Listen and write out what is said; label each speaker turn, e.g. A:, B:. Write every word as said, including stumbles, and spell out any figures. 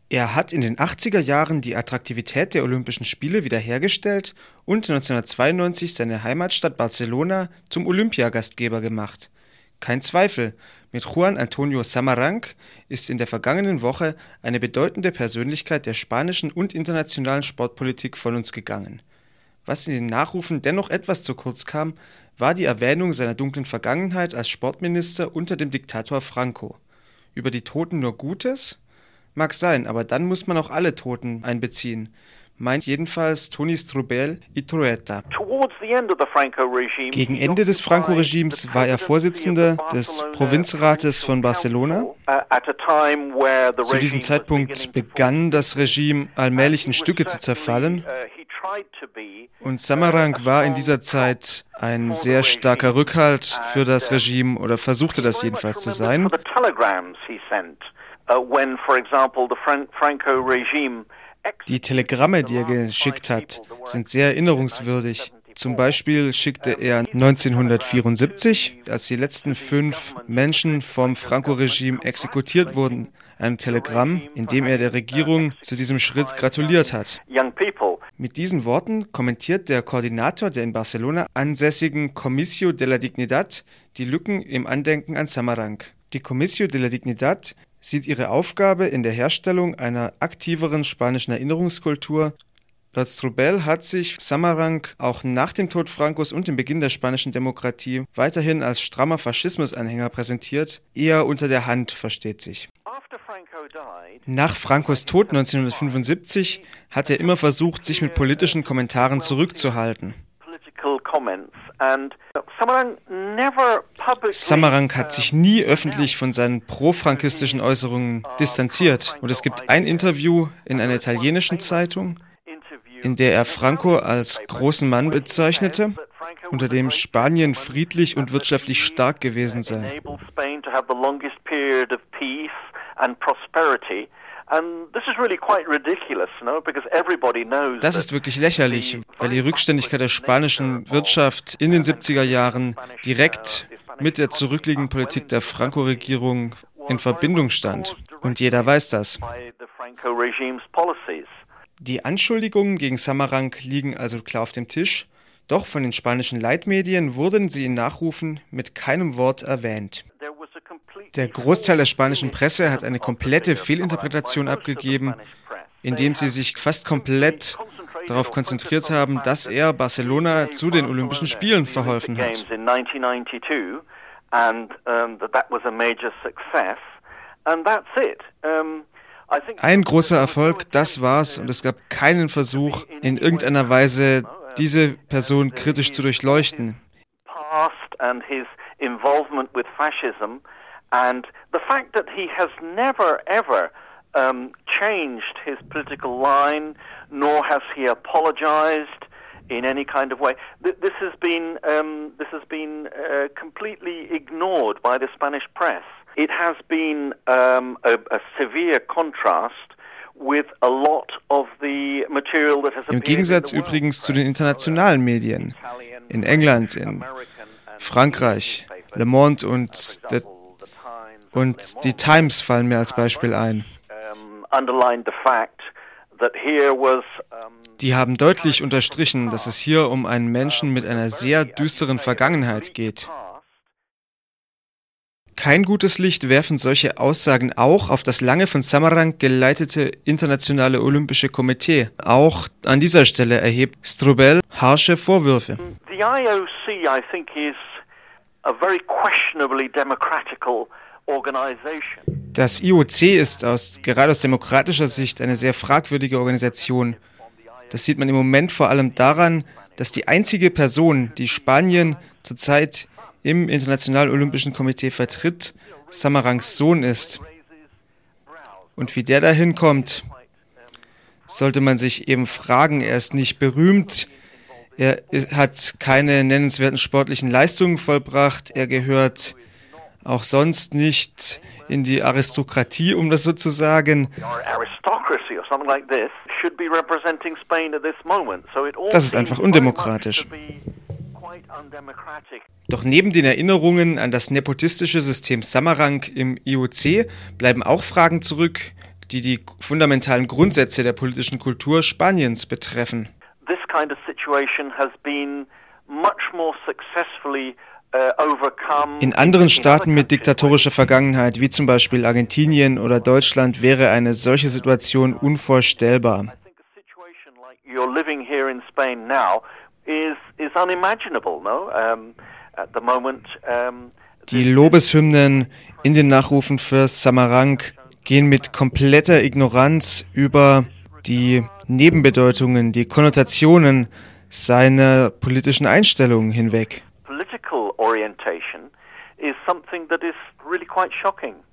A: Er hat in den achtziger Jahren die Attraktivität der Olympischen Spiele wiederhergestellt und neunzehnhundertzweiundneunzig seine Heimatstadt Barcelona zum Olympiagastgeber gemacht. Kein Zweifel, mit Juan Antonio Samaranch ist in der vergangenen Woche eine bedeutende Persönlichkeit der spanischen und internationalen Sportpolitik von uns gegangen. Was in den Nachrufen dennoch etwas zu kurz kam, war die Erwähnung seiner dunklen Vergangenheit als Sportminister unter dem Diktator Franco. Über die Toten nur Gutes? Mag sein, aber dann muss man auch alle Toten einbeziehen, meint jedenfalls Toni Strubell i Trueta. Gegen Ende des Franco-Regimes war er Vorsitzender des Provinzrates von Barcelona. Zu diesem Zeitpunkt begann das Regime allmählich in Stücke zu zerfallen. Und Samaranch war in dieser Zeit ein sehr starker Rückhalt für das Regime oder versuchte das jedenfalls zu sein. Die Telegramme, die er geschickt hat, sind sehr erinnerungswürdig. Zum Beispiel schickte er neunzehnhundertvierundsiebzig, als die letzten fünf Menschen vom Franco-Regime exekutiert wurden, ein Telegramm, in dem er der Regierung zu diesem Schritt gratuliert hat. Mit diesen Worten kommentiert der Koordinator der in Barcelona ansässigen Comissió de la Dignidad die Lücken im Andenken an Samaranch. Die Comissió de la Dignidad sieht ihre Aufgabe in der Herstellung einer aktiveren spanischen Erinnerungskultur. Laut Strubell hat sich Samaranch auch nach dem Tod Francos und dem Beginn der spanischen Demokratie weiterhin als strammer Faschismusanhänger präsentiert, eher unter der Hand, versteht sich. Nach Francos Tod neunzehnhundertfünfundsiebzig hat er immer versucht, sich mit politischen Kommentaren zurückzuhalten. Samaranch hat sich nie öffentlich von seinen pro-frankistischen Äußerungen distanziert. Und es gibt ein Interview in einer italienischen Zeitung, in der er Franco als großen Mann bezeichnete, unter dem Spanien friedlich und wirtschaftlich stark gewesen sei. Das ist wirklich lächerlich, weil die Rückständigkeit der spanischen Wirtschaft in den siebziger Jahren direkt mit der zurückliegenden Politik der Franco-Regierung in Verbindung stand. Und jeder weiß das. Die Anschuldigungen gegen Samaranch liegen also klar auf dem Tisch, doch von den spanischen Leitmedien wurden sie in Nachrufen mit keinem Wort erwähnt. Der Großteil der spanischen Presse hat eine komplette Fehlinterpretation abgegeben, indem sie sich fast komplett darauf konzentriert haben, dass er Barcelona zu den Olympischen Spielen verholfen hat. Ein großer Erfolg, das war's, und es gab keinen Versuch, in irgendeiner Weise diese Person kritisch zu durchleuchten.
B: And the fact that he has never ever um, changed his political line, nor has he apologized in any kind of way. Th- this has been um, this has been uh, completely ignored by the Spanish press. It has been um, a, a severe contrast with a lot of the material that has appeared.
A: Im Gegensatz übrigens zu den internationalen Medien in England, in Frankreich, Le Monde und the Und die Times fallen mir als Beispiel ein. Die haben deutlich unterstrichen, dass es hier um einen Menschen mit einer sehr düsteren Vergangenheit geht. Kein gutes Licht werfen solche Aussagen auch auf das lange von Samaranch geleitete Internationale Olympische Komitee. Auch an dieser Stelle erhebt Strubell harsche Vorwürfe.
B: The I O C, I think, is a very questionably democratical
A: Das I O C ist aus, gerade aus demokratischer Sicht eine sehr fragwürdige Organisation. Das sieht man im Moment vor allem daran, dass die einzige Person, die Spanien zurzeit im Internationalen Olympischen Komitee vertritt, Samaranchs Sohn ist. Und wie der dahin kommt, sollte man sich eben fragen. Er ist nicht berühmt, er hat keine nennenswerten sportlichen Leistungen vollbracht, er gehört auch sonst nicht in die Aristokratie, um das so zu sagen. Das ist einfach undemokratisch. Doch neben den Erinnerungen an das nepotistische System Samaranch im I O C bleiben auch Fragen zurück, die die fundamentalen Grundsätze der politischen Kultur Spaniens betreffen.
B: This kind of situation has been much more successfully
A: In anderen Staaten mit diktatorischer Vergangenheit, wie zum Beispiel Argentinien oder Deutschland, wäre eine solche Situation unvorstellbar. Die Lobeshymnen in den Nachrufen für Samaranch gehen mit kompletter Ignoranz über die Nebenbedeutungen, die Konnotationen seiner politischen Einstellungen hinweg.
B: Political orientation is something that is really quite shocking.